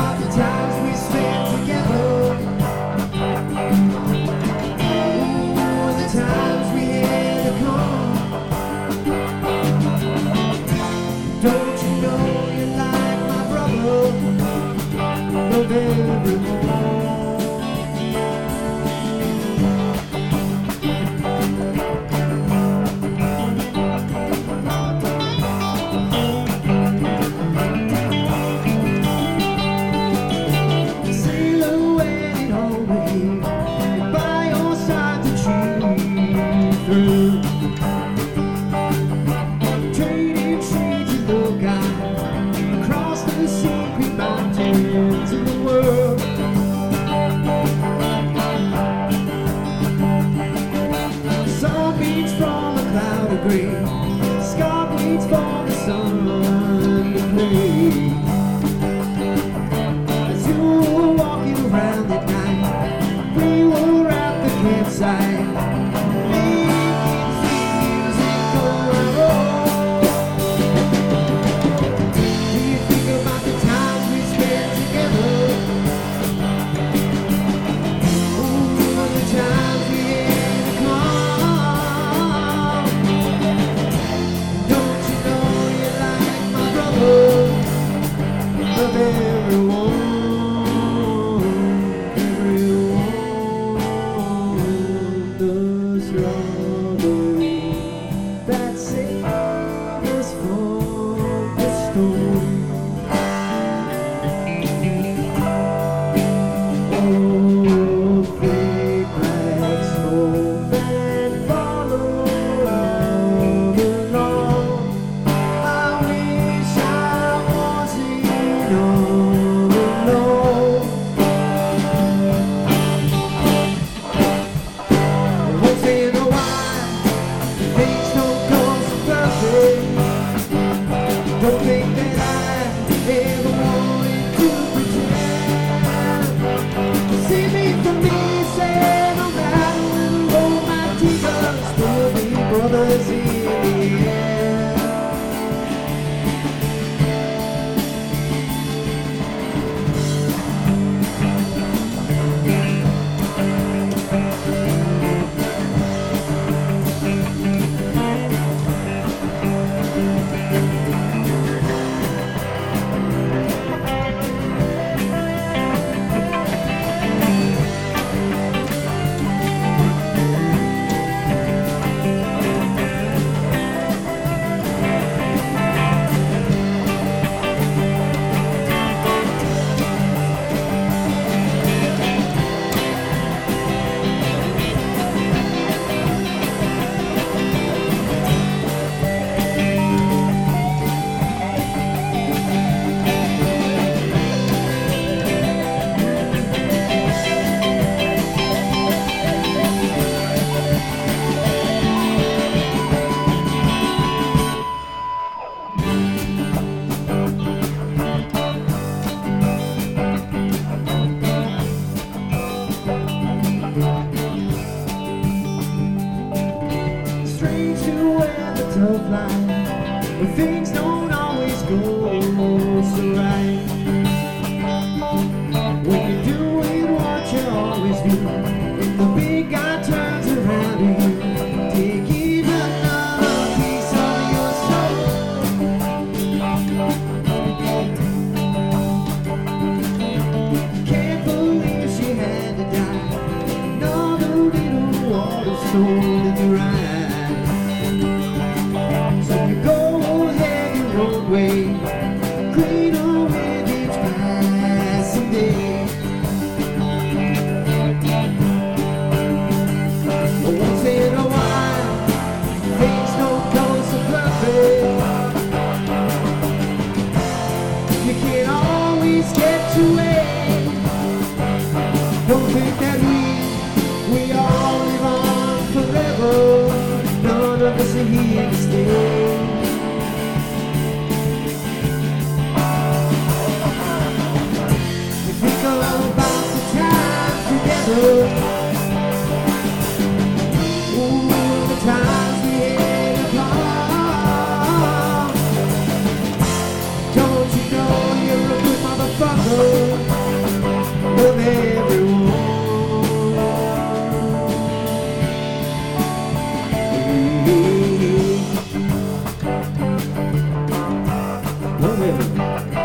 about the times we spent together. Ooh, the times we had to come. Don't you know you're like my brother, love everyone. Trading shades of look out across the secret mountains of the world. Sun beats from a cloud of gray, sky bleeds for the sun to play. As you were walking around at night, we were at the campsite. Don't think that I ever wanted to pretend. See me from me, say no matter when roll my tears, we'll be brothers in the end. Strange to wear the tough line, but things don't always go so right. When you're doing what you always do, the big guy turns around and you take even another piece of your soul. Can't believe she had to die, another little water stone in the ride. Way, greener with each passing day. Once in a while, things don't go so perfect. You can't always get your way. Don't think that we all live on forever. None of us are here to stay. Ooh, the times we had apart. Don't you know you're a good motherfucker? of everyone. Of everyone.